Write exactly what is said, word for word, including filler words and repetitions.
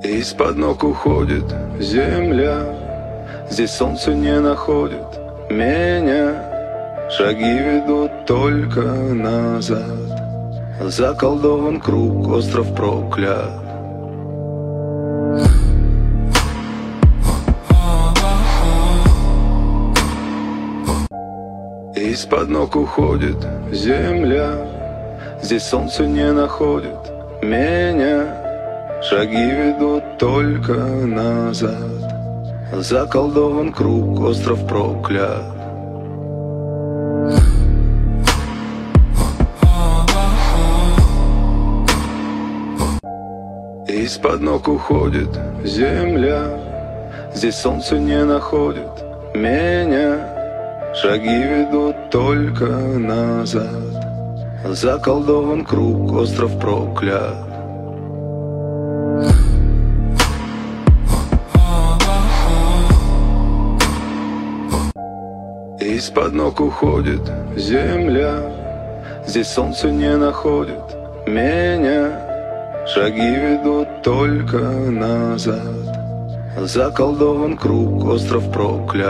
Из-под ног уходит земля, здесь солнце не находит меня. Шаги ведут только назад, заколдован круг, остров проклят. Из-под ног уходит земля, здесь солнце не находит меня. Шаги ведут только назад, заколдован круг, остров проклят. Из-под ног уходит земля, здесь солнце не находит меня. Шаги ведут только назад, заколдован круг, остров проклят. Из-под ног уходит земля, здесь солнце не находит меня. Шаги ведут только назад, заколдован круг, остров проклят.